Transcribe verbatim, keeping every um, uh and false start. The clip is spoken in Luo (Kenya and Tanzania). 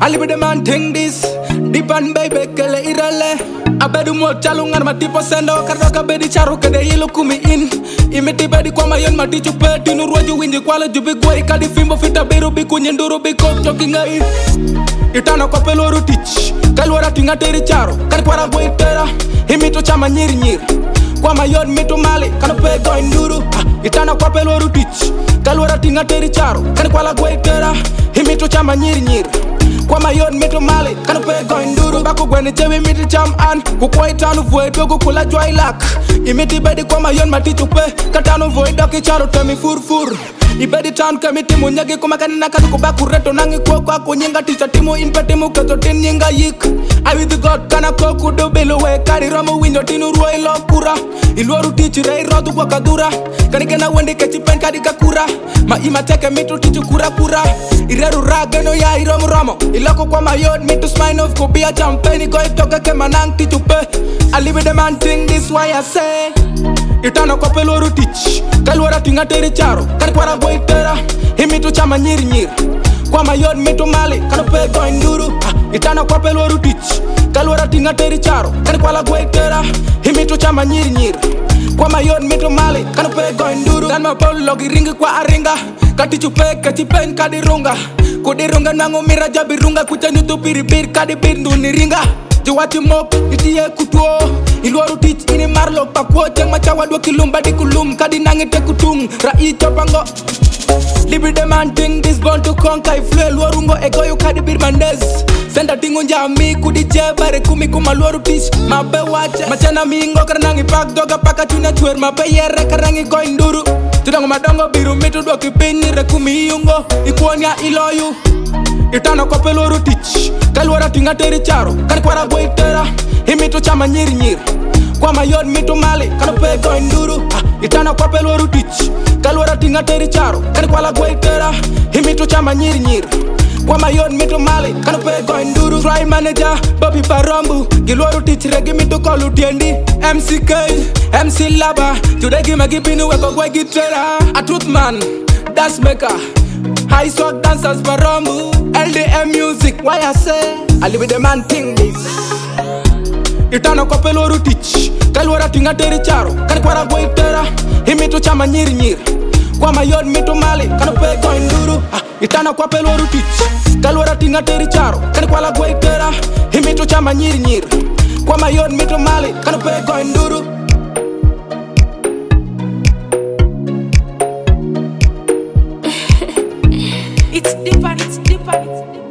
I live with the man thing this. Deep and baby kele irale. Abedu mo chalungan mati posendo kardoka bedi charu kede yelo kumi in. Imiti bedi kwa mayon mati chupe tinu roju winji kwala jubi kwa ikadi fimbo fita biru biku nyenduru biko choki ngai. Itana kwa peloru teach. Kalwara tinga teri charu kani kwara go itera. Imito chama nyiri nyiri. Kwa mayon mito mali kanope go induru. Itana kwa peloru teach. Kalwara tinga teri charu kani kwala go itera. Imito chama nyiri nyiri. Kwa mayon mito mali kanope go induru. Bako gweni chewe miti cham an. Kukwa itanu voe dogo kula jwa ilak. Imiti bedi kwa mayon mati chupe. Katanu voe doki charu temi fur fur. Ibedi town kamiti munyagi kumakani nakatu kubaku reto nangi kwa kwa kunyinga tisha timu inpeti muketo tin nyinga yik. I with the god kana koku do bilu we kari romu winyo tinu ruwa ilo kura. Iluoru tichi rei rodu kwa kadura. Kani kena wendi kechi pen kadi kakura. Ma ima teke mitu tichu kura kura. Ireru rageno ya iromu romo. Iloko kwa mayod mitu smine of kubia champagne. Ko itoke ke manang tichu pe. I live with the man thing this why I say. Itana kwa peloru teach. Kalwara tinga teri charo kani kwara go itera. Himitu chama nyiri nyiri. Kwa mayod mitu mali kanope go induru. Itana kwa peloru teach. Kalwara tinga teri charo kani kwala go itera. Himitu chama nyiri nyiri. Kwa mayod mitu mali kanope go induru. Dan mapolo logi ringi kwa aringa. Kati chupe kati pen kadi runga. Kudi runga nangu mira jabi runga. Kucha nyutu piri piri kadi bindu ni ringa. Jiwati mok itiye kutuo. Iluoru teach ini marlo pakwo. Jeng machawa dua kilumba di kulum. Kadi nangite kutung rai chopango. Libre the man thing this born to conquer. Iflue luorungo ego yu kadi bir bandez. Senda tingu njami kudi jebare kumi kuma luoru teach. Mabe wache machana mingo karanangi pak doga paka chuna chwer. Mabe yere karangi go induru. Tudango madongo biru mitu doki pini rekumi yungo. Ikuonya iloyu. Itana kwa peloru teach. Kalwara tinga teri charo kani kwara go itera. Himitu chama nyiri nyiri. Kwa mayod mitu mali kanope go induru. Itana kwa peloru teach. Kalwara tinga teri charo kani kwala go itera. Himitu chama nyiri nyiri. Kwa mayon mitu mali kanope go induru. Try manager Bobby Parombu. Giluoru teach regi mitu kolu tiendi. M C K, M C Laba. Today gima gipinu weko gwe gitera. A truth man, dance maker. High swag dancers Parombu. L D M music, why I say I live with the man thing this. Itana kwa peloru teach. Kalwara tinga teri charo kani kwara go itera. Himitu chama nyiri nyiri. Kwa mayon mitu mali kanope go induru. Itana kwa peloru teach. Kalwara tinga teri charo kani kwala go itera. Himitu chama nyiri nyiri. Kwa mayon mitu mali kanope go induru. It's deeper, it's deeper, it's deeper.